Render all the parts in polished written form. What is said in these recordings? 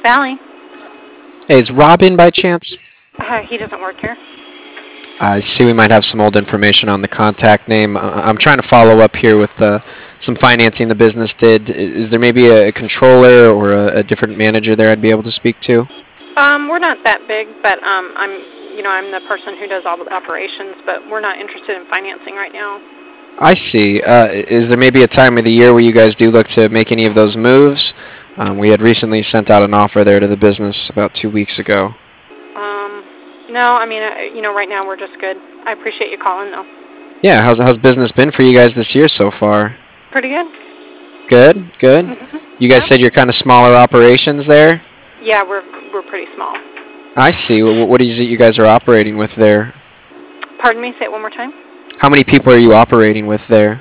Sally. Hey, is Robin by chance? He doesn't work here. I see we might have some old information on the contact name. I'm trying to follow up here with some financing the business did. Is there maybe a controller or a different manager there I'd be able to speak to? We're not that big, but I'm the person who does all the operations, but we're not interested in financing right now. I see. Is there maybe a time of the year where you guys do look to make any of those moves? We had recently sent out an offer there to the business about 2 weeks ago. No, I mean, right now we're just good. I appreciate you calling, though. Yeah, how's business been for you guys this year so far? Pretty good. Good, good. Mm-hmm. You guys said you're kind of smaller operations there? Yeah, we're pretty small. I see. What is it you guys are operating with there? Pardon me, say it one more time. How many people are you operating with there?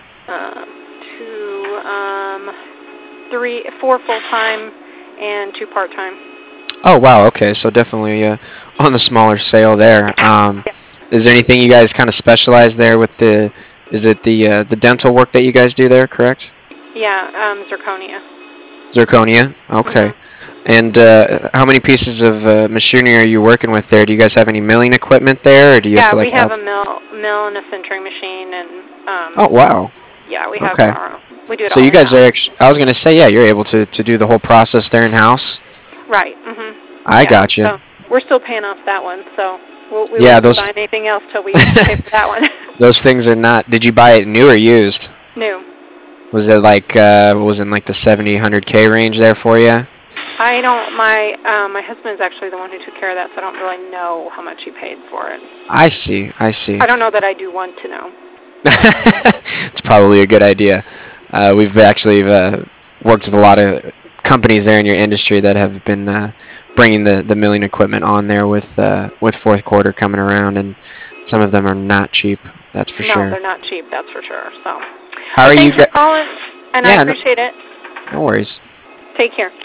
Four full-time and 2 part-time. Oh, wow, okay, so definitely on the smaller scale there. Is there anything you guys kind of specialize there with is it the dental work that you guys do there, correct? Yeah, zirconia. Zirconia? Okay. Mm-hmm. And how many pieces of machinery are you working with there? Do you guys have any milling equipment there, or do you have to we have a mill and a sintering machine, and Oh, wow. yeah, we have Okay. we do it So all you guys in-house. I was going to say, yeah, you're able to do the whole process there in-house? Right. Mhm. I got you. So we're still paying off that one, so we Yeah, won't buy anything else till we pay for that one. those things are not. Did you buy it new or used? New. Was it was in like the 70, 100K range there for you? I don't. My husband's actually the one who took care of that, so I don't really know how much he paid for it. I see. I see. I don't know that I do want to know. It's probably a good idea. We've actually worked with a lot of companies there in your industry that have been bringing the milling equipment on there with fourth quarter coming around, and some of them are not cheap. That's for sure. No, they're not cheap. That's for sure. So. How are you? Thanks for calling, and I appreciate it. No worries. Take care.